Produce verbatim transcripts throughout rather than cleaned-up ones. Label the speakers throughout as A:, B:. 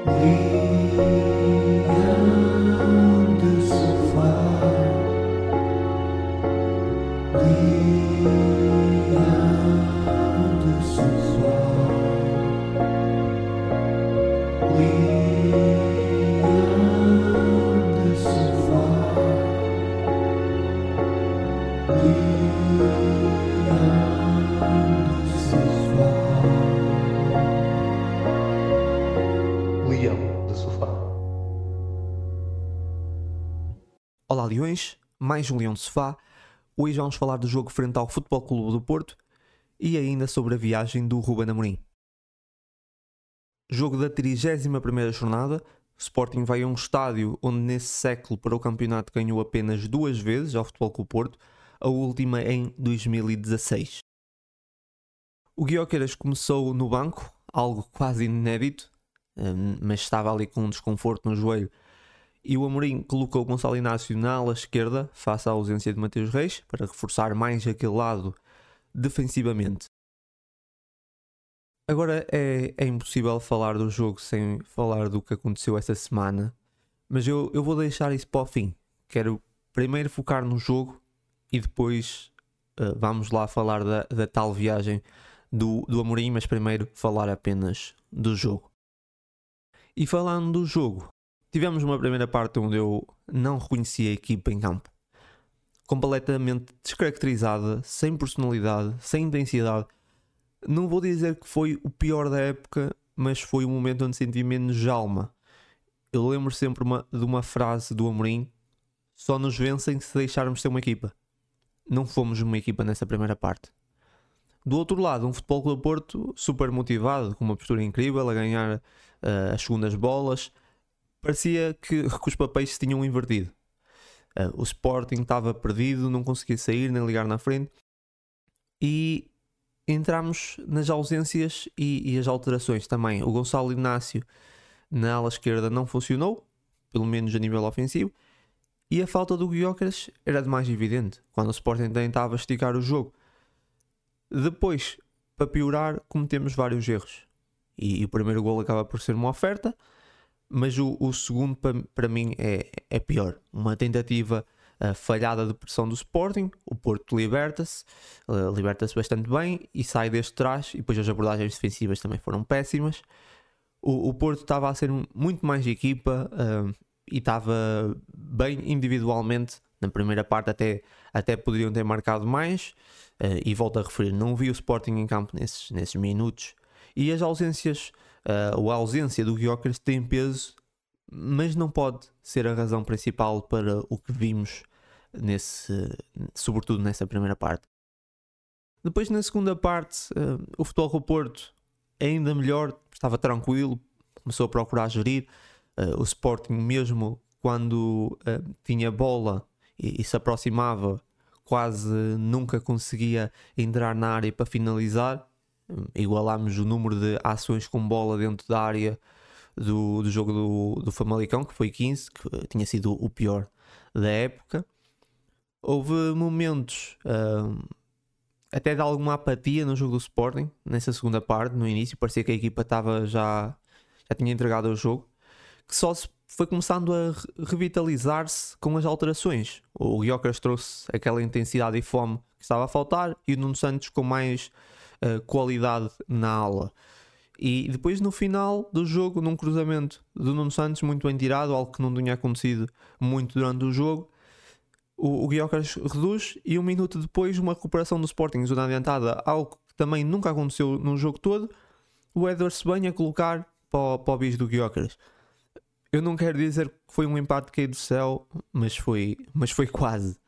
A: Leão de sofá, leão de sofá, leão de sofá, leão de sofá.
B: Leão de sofá.
C: Olá Leões, mais um Leão de Sofá. Hoje vamos falar do jogo frente ao Futebol Clube do Porto e ainda sobre a viagem do Ruben Amorim. Jogo da trigésima primeira jornada. O Sporting vai a um estádio onde nesse século para o campeonato ganhou apenas duas vezes ao Futebol Clube do Porto, a última em dois mil e dezasseis. O Gyökeres começou no banco, algo quase inédito, mas estava ali com um desconforto no joelho, e o Amorim colocou o Gonçalo Inácio na ala esquerda, face à ausência de Mateus Reis, para reforçar mais aquele lado defensivamente. Agora é, é impossível falar do jogo sem falar do que aconteceu esta semana, mas eu, eu vou deixar isso para o fim. Quero primeiro focar no jogo e depois uh, vamos lá falar da, da tal viagem do, do Amorim, mas primeiro falar apenas do jogo. E falando do jogo, tivemos uma primeira parte onde eu não reconheci a equipa em campo. Completamente descaracterizada, sem personalidade, sem intensidade. Não vou dizer que foi o pior da época, mas foi o momento onde senti menos alma. Eu lembro sempre uma, de uma frase do Amorim: só nos vencem se deixarmos ser uma equipa. Não fomos uma equipa nessa primeira parte. Do outro lado, um Futebol Clube do Porto super motivado, com uma postura incrível, a ganhar uh, as segundas bolas. Parecia que, que os papéis se tinham invertido. Uh, o Sporting estava perdido, não conseguia sair nem ligar na frente. E entramos nas ausências e, e as alterações também. O Gonçalo Inácio na ala esquerda não funcionou, pelo menos a nível ofensivo. E a falta do Gyökeres era de mais evidente, quando o Sporting tentava esticar o jogo. Depois, para piorar, cometemos vários erros. E, e o primeiro golo acaba por ser uma oferta, mas o, o segundo para, para mim é, é pior. Uma tentativa uh, falhada de pressão do Sporting. O Porto liberta-se, uh, liberta-se bastante bem e sai deste trás. E depois as abordagens defensivas também foram péssimas. O, o Porto estava a ser muito mais equipa uh, e estava bem individualmente. Na primeira parte até, até poderiam ter marcado mais. Uh, e volto a referir, não vi o Sporting em campo nesses, nesses minutos. E as ausências, uh, ou a ausência do Gyökeres tem peso, mas não pode ser a razão principal para o que vimos, nesse, sobretudo nessa primeira parte. Depois, na segunda parte, uh, o Futebol Clube do Porto ainda melhor, estava tranquilo, começou a procurar gerir. Uh, o Sporting, mesmo quando uh, tinha bola e, e se aproximava, quase nunca conseguia entrar na área para finalizar. Igualámos o número de ações com bola dentro da área do, do jogo do, do Famalicão, que foi quinze, que tinha sido o pior da época. Houve momentos uh, até de alguma apatia no jogo do Sporting, nessa segunda parte, no início, parecia que a equipa estava já, já tinha entregado o jogo, que só se foi começando a revitalizar-se com as alterações. O Gyökeres trouxe aquela intensidade e fome que estava a faltar, e o Nuno Santos com mais uh, qualidade na ala. E depois, no final do jogo, num cruzamento do Nuno Santos muito bem tirado, algo que não tinha acontecido muito durante o jogo, o, o Gyökeres reduz, e um minuto depois uma recuperação do Sporting em zona adiantada, algo que também nunca aconteceu no jogo todo. O Éder-se bem a colocar para o, para o bis do Gyökeres. Eu não quero dizer que foi um empate caído do céu, mas foi, mas foi quase.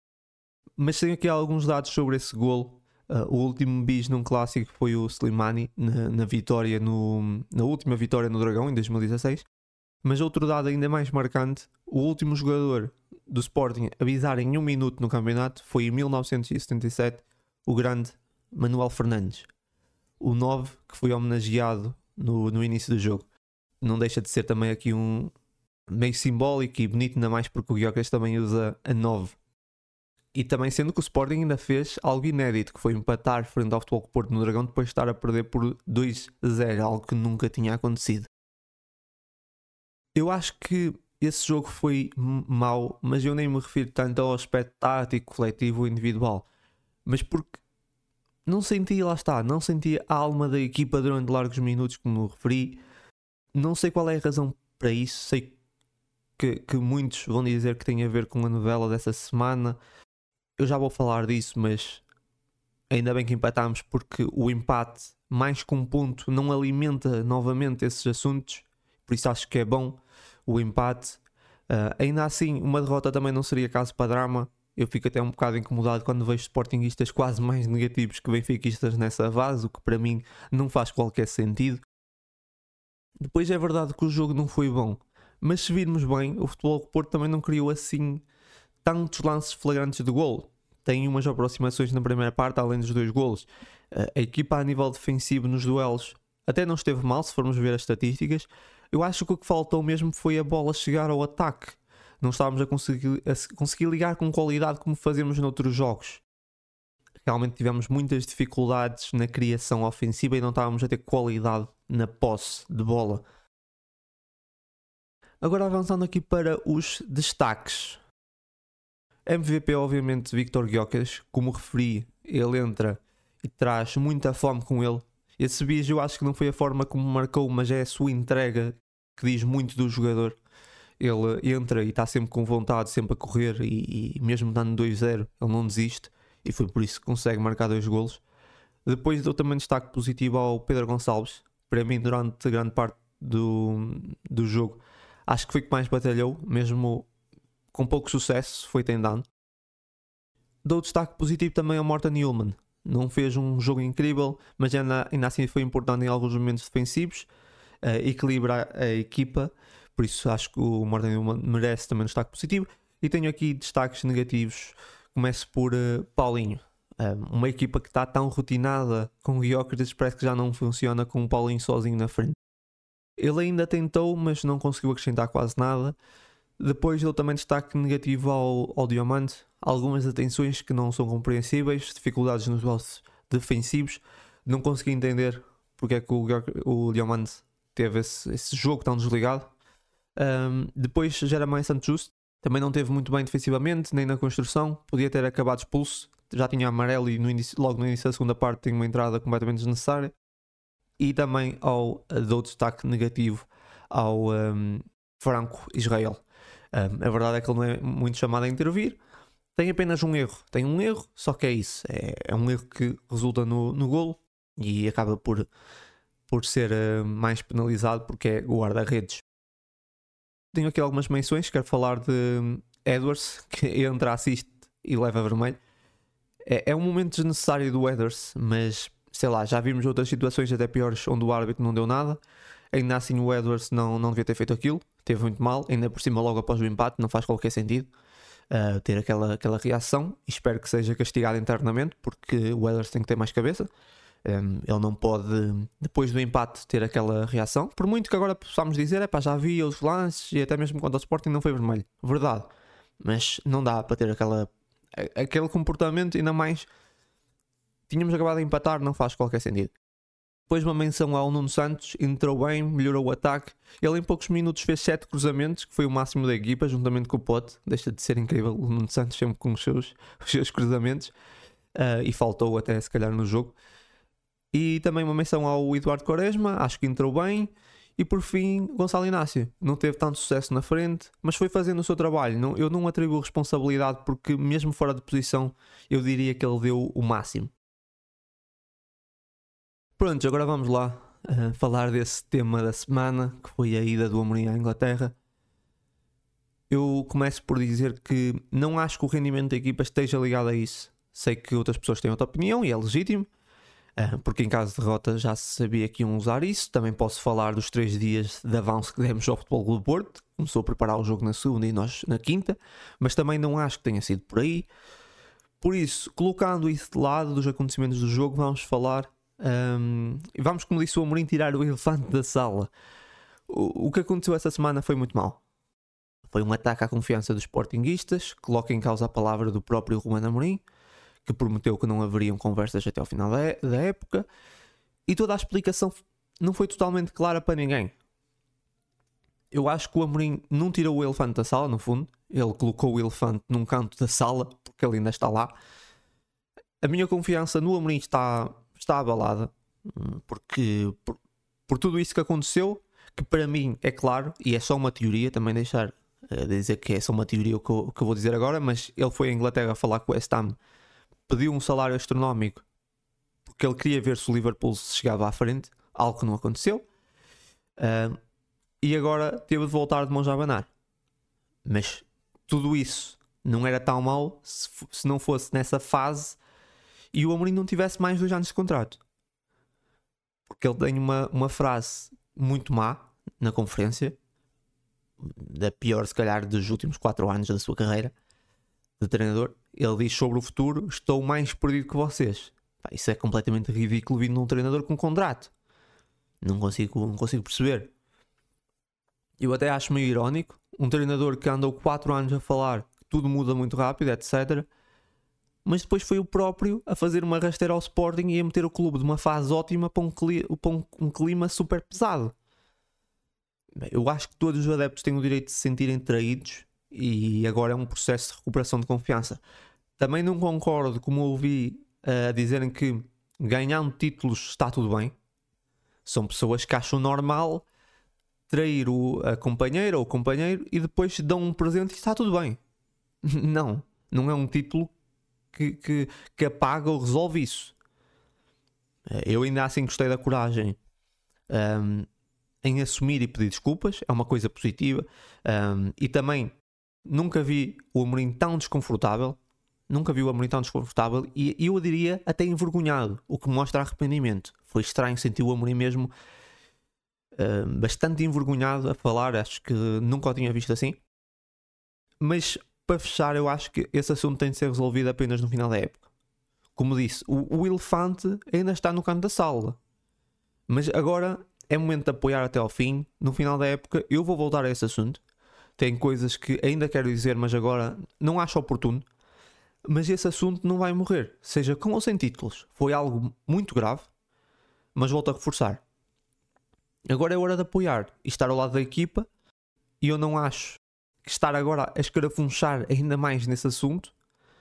C: Mas tenho aqui alguns dados sobre esse golo. Uh, o último bis num clássico foi o Slimani, na, na vitória no, na última vitória no Dragão, em dois mil e dezasseis. Mas outro dado ainda mais marcante: o último jogador do Sporting a bisar em um minuto no campeonato foi em mil novecentos e setenta e sete, o grande Manuel Fernandes, o nove que foi homenageado no, no início do jogo. Não deixa de ser também aqui um meio simbólico e bonito, ainda mais porque o Gyökeres também usa a nove. E também sendo que o Sporting ainda fez algo inédito, que foi empatar frente ao Futebol Clube do Porto no Dragão depois de estar a perder por dois a zero, algo que nunca tinha acontecido. Eu acho que esse jogo foi m- mau, mas eu nem me refiro tanto ao aspecto tático, coletivo ou individual. Mas porque não senti, lá está, não senti a alma da equipa durante largos minutos, como referi. Não sei qual é a razão para isso. Sei que, que muitos vão dizer que tem a ver com a novela dessa semana. Eu já vou falar disso, mas ainda bem que empatámos, porque o empate, mais que um ponto, não alimenta novamente esses assuntos. Por isso acho que é bom o empate. Uh, ainda assim, uma derrota também não seria caso para drama. Eu fico até um bocado incomodado quando vejo sportinguistas quase mais negativos que benfiquistas nessa fase, o que para mim não faz qualquer sentido. Depois é verdade que o jogo não foi bom, mas se virmos bem, o Futebol do Porto também não criou assim tantos lances flagrantes de golo. Tem umas aproximações na primeira parte, além dos dois golos. A equipa a nível defensivo nos duelos até não esteve mal, se formos ver as estatísticas. Eu acho que o que faltou mesmo foi a bola chegar ao ataque. Não estávamos a conseguir, a conseguir ligar com qualidade como fazemos noutros jogos. Realmente tivemos muitas dificuldades na criação ofensiva e não estávamos a ter qualidade na posse de bola. Agora avançando aqui para os destaques. M V P obviamente Viktor Gyökeres, como referi, ele entra e traz muita fome com ele. Esse bicho eu acho que não foi a forma como marcou, mas é a sua entrega que diz muito do jogador. Ele entra e está sempre com vontade, sempre a correr e, e mesmo dando dois zero, ele não desiste e foi por isso que consegue marcar dois golos. Depois dou também destaque positivo ao Pedro Gonçalves. Para mim, durante grande parte do, do jogo, acho que foi que mais batalhou, mesmo com pouco sucesso, foi tentando. Dou destaque positivo também ao Morten Hjulmand. Não fez um jogo incrível, mas ainda, ainda assim foi importante em alguns momentos defensivos, uh, equilibrar a equipa. Por isso acho que o Morten Hjulmand merece também um destaque positivo. E tenho aqui destaques negativos. Começo por uh, Paulinho. Um, uma equipa que está tão rotinada com o Gyökeres, parece que já não funciona com o Paulinho sozinho na frente. Ele ainda tentou, mas não conseguiu acrescentar quase nada. Depois dou também destaque negativo ao, ao Diamante. Algumas atenções que não são compreensíveis, dificuldades nos duelos defensivos. Não consegui entender porque é que o, o Diamante teve esse, esse jogo tão desligado. Um, depois Jeremiah Santos Justo também não teve muito bem defensivamente, nem na construção. Podia ter acabado expulso. Já tinha amarelo e no início, logo no início da segunda parte tem uma entrada completamente desnecessária. E também ao, dou destaque negativo ao um, Franco Israel. Um, a verdade é que ele não é muito chamado a intervir. Tem apenas um erro. Tem um erro, só que é isso. É, é um erro que resulta no, no golo e acaba por, por ser uh, mais penalizado porque é o guarda-redes. Tenho aqui algumas menções. Quero falar de Edwards, que entra, assiste e leva vermelho. É, é um momento desnecessário do Edwards, mas sei lá, já vimos outras situações até piores onde o árbitro não deu nada. Ainda assim o Edwards não, não devia ter feito aquilo. Teve muito mal, ainda por cima logo após o empate. Não faz qualquer sentido uh, ter aquela, aquela reação. Espero que seja castigado internamente, porque o Edwards tem que ter mais cabeça. Um, ele não pode, depois do empate, ter aquela reação. Por muito que agora possamos dizer, é pá, já vi os lances e até mesmo quando o Sporting não foi vermelho. Verdade. Mas não dá para ter aquela, aquele comportamento, ainda mais. Tínhamos acabado de empatar, não faz qualquer sentido. Depois uma menção ao Nuno Santos, entrou bem, melhorou o ataque. Ele em poucos minutos fez sete cruzamentos, que foi o máximo da equipa, juntamente com o Pote. Deixa de ser incrível o Nuno Santos sempre com os seus, os seus cruzamentos. Uh, e faltou até se calhar no jogo. E também uma menção ao Eduardo Quaresma, acho que entrou bem. E por fim, Gonçalo Inácio. Não teve tanto sucesso na frente, mas foi fazendo o seu trabalho. Não, eu não atribuo responsabilidade porque mesmo fora de posição eu diria que ele deu o máximo. Pronto, agora vamos lá uh, falar desse tema da semana, que foi a ida do Amorim à Inglaterra. Eu começo por dizer que não acho que o rendimento da equipa esteja ligado a isso. Sei que outras pessoas têm outra opinião e é legítimo, uh, porque em caso de derrota já se sabia que iam usar isso. Também posso falar dos três dias de avanço que demos ao Futebol Clube do Porto. Começou a preparar o jogo na segunda e nós na quinta, mas também não acho que tenha sido por aí. Por isso, colocando isso de lado dos acontecimentos do jogo, vamos falar... Um, e vamos, como disse o Amorim, tirar o elefante da sala. O, o que aconteceu essa semana foi muito mau. Foi um ataque à confiança dos sportinguistas, que coloca em causa a palavra do próprio Ruben Amorim, que prometeu que não haveriam conversas até ao final da, da época, e toda a explicação não foi totalmente clara para ninguém. eu acho que o Amorim não tirou o elefante da sala, no fundo. Ele colocou o elefante num canto da sala, porque ele ainda está lá. A minha confiança no Amorim está, está abalada, porque por, por tudo isso que aconteceu, que para mim é claro, e é só uma teoria, também deixar uh, dizer que é só uma teoria o que eu, o que eu vou dizer agora, mas ele foi à Inglaterra falar com o West Ham, pediu um salário astronómico, porque ele queria ver se o Liverpool se chegava à frente, algo que não aconteceu. Uh, E agora teve de voltar de mãos a abanar. Mas tudo isso não era tão mau se, se não fosse nessa fase e o Amorim não tivesse mais dois anos de contrato. Porque ele tem uma, uma frase muito má na conferência, da pior se calhar dos últimos quatro anos da sua carreira de treinador. Ele diz sobre o futuro: estou mais perdido que vocês. Pá, isso é completamente ridículo vindo de um treinador com contrato. Não consigo, não consigo perceber. Eu até acho meio irónico, um treinador que andou quatro anos a falar que tudo muda muito rápido, etcétera. Mas depois foi o próprio a fazer uma rasteira ao Sporting e a meter o clube de uma fase ótima para um clima, para um, um clima super pesado. Eu acho que todos os adeptos têm o direito de se sentirem traídos e agora é um processo de recuperação de confiança. Também não concordo, como ouvi a uh, dizerem que ganhando títulos está tudo bem. São pessoas que acham normal trair o, a companheira ou o companheiro e depois dão um presente e está tudo bem. Não, não é um título que, que, que apaga ou resolve isso. Eu ainda assim gostei da coragem um, em assumir e pedir desculpas, é uma coisa positiva. Um, e também nunca vi o Amorim tão desconfortável, nunca vi o Amorim tão desconfortável e eu diria até envergonhado, o que mostra arrependimento. Foi estranho sentir o Amorim mesmo Uh, bastante envergonhado a falar, acho que nunca o tinha visto assim. Mas para fechar, eu acho que esse assunto tem de ser resolvido apenas no final da época. Como disse, o, o elefante ainda está no canto da sala, mas agora é momento de apoiar até ao fim. No final da época eu vou voltar a esse assunto. Tem coisas que ainda quero dizer, mas agora não acho oportuno. Mas esse assunto não vai morrer, seja com ou sem títulos. Foi algo muito grave, mas volto a reforçar: agora é hora de apoiar e estar ao lado da equipa, e eu não acho que estar agora a escarafunchar ainda mais nesse assunto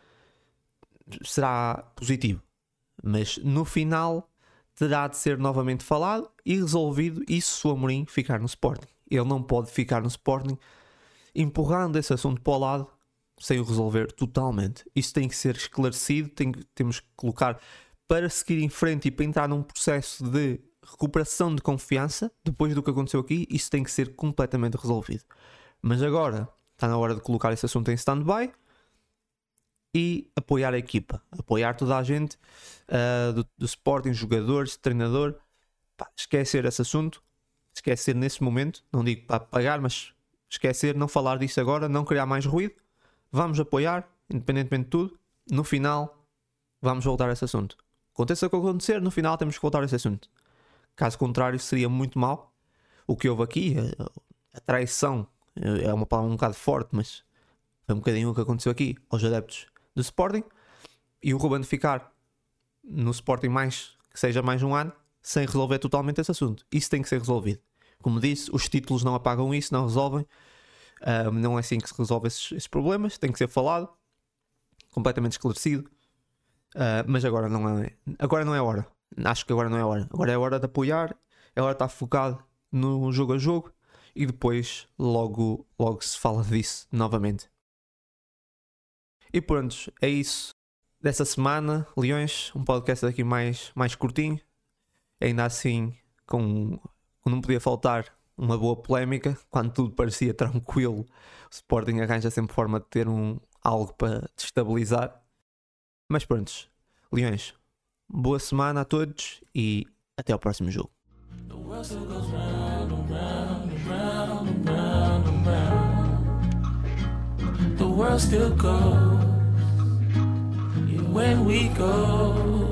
C: será positivo. Mas no final terá de ser novamente falado e resolvido isso se o Amorim ficar no Sporting. Ele não pode ficar no Sporting empurrando esse assunto para o lado sem o resolver totalmente. Isso tem que ser esclarecido, tem, temos que colocar para seguir em frente e para entrar num processo de recuperação de confiança depois do que aconteceu aqui. Isso tem que ser completamente resolvido. Mas agora está na hora de colocar esse assunto em stand-by e apoiar a equipa, apoiar toda a gente uh, do, do Sporting, jogadores, treinador. Pá, esquecer esse assunto, esquecer nesse momento, não digo para apagar, mas esquecer, não falar disso agora, não criar mais ruído. Vamos apoiar, independentemente de tudo. No final vamos voltar a esse assunto. Aconteça o que acontecer, no final temos que voltar a esse assunto. Caso contrário, seria muito mal. O que houve aqui, a, a traição, é uma palavra um bocado forte, mas foi um bocadinho o que aconteceu aqui aos adeptos do Sporting. E o Ruben ficar no Sporting mais, que seja mais um ano, sem resolver totalmente esse assunto. Isso tem que ser resolvido. Como disse, os títulos não apagam isso, não resolvem. Uh, não é assim que se resolve esses, esses problemas. Tem que ser falado, completamente esclarecido. Uh, mas agora não é, agora não é hora. Acho que agora não é hora. Agora é hora de apoiar, é hora de estar focado no jogo a jogo e depois logo, logo se fala disso novamente. E pronto, é isso dessa semana, Leões. Um podcast aqui mais, mais curtinho. Ainda assim, com, com não podia faltar uma boa polémica. Quando tudo parecia tranquilo, o Sporting arranja sempre forma de ter um, algo para destabilizar. Mas pronto, Leões, boa semana a todos e até ao próximo jogo. The world still goes when we go.